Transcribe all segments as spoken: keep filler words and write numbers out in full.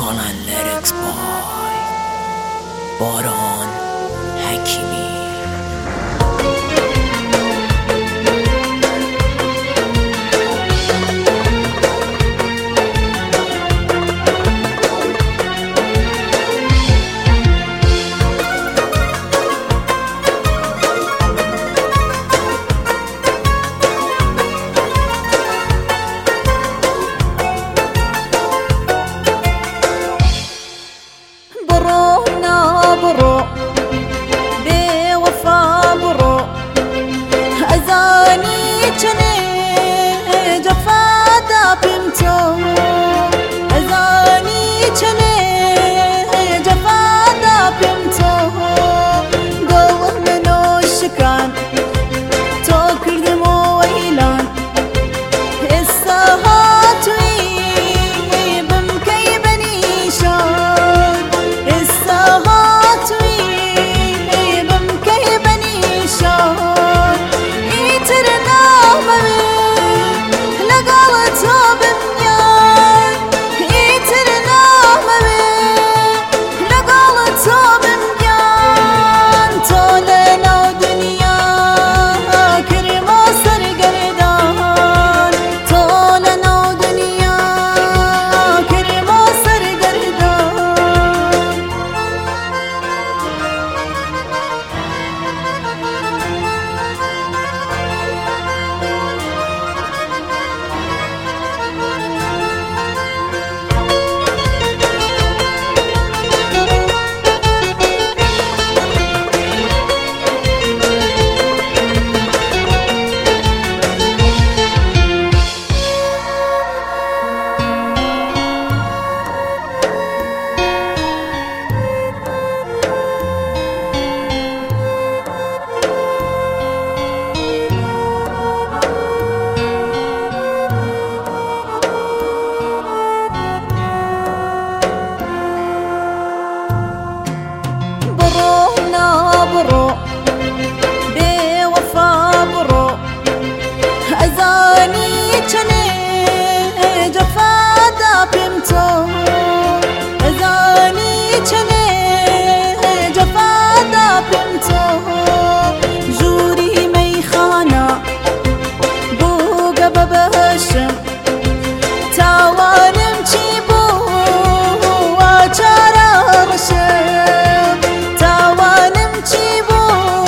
song and lyrics by Baran Hakimi. برو بی وفا برو ازانی چنه جفا دا پیمتو ازانی چنه جفا دا پیمتو گوه منو شکان تو کردم و ویلان السهاتوی بمکی بنیشان السهاتوی بمکی بنیشان ایترنا مبین لقالتو بمنیان ایترنا مبین لقالتو بمنیان تولنا دنیا کرما سرگردان تولنا دنیا کرما سرگردان برو بی وفا برو ازانی چنه جفا دا پیمتو ازانی چنه جفا دا پیمتو جوری میخانا بوگا ببهشم تاوانم چی بو واچارا رشم تاوانم چی بو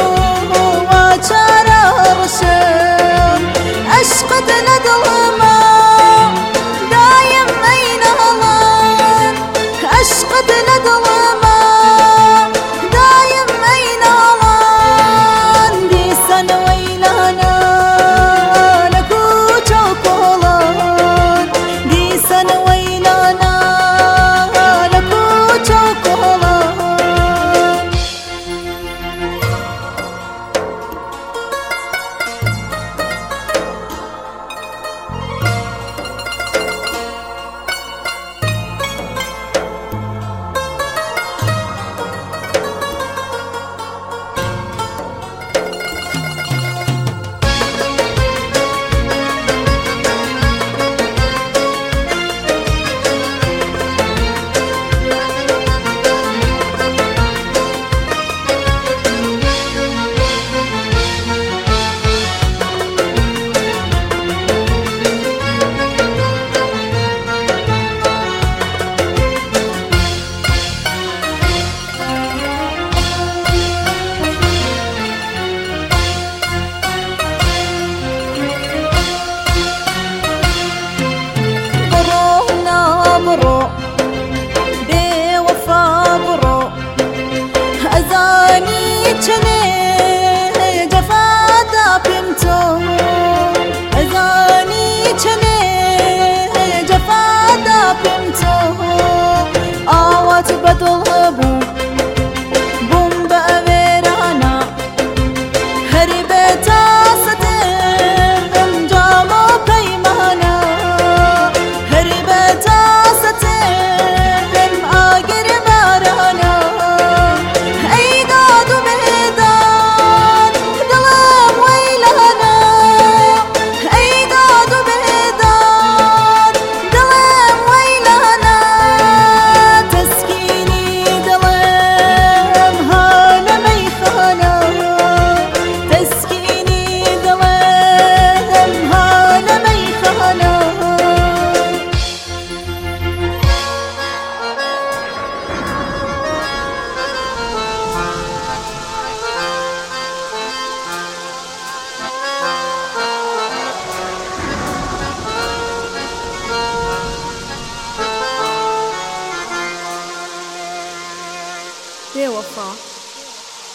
واچارا رشم عشقت لدلما دايم اين الله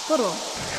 برو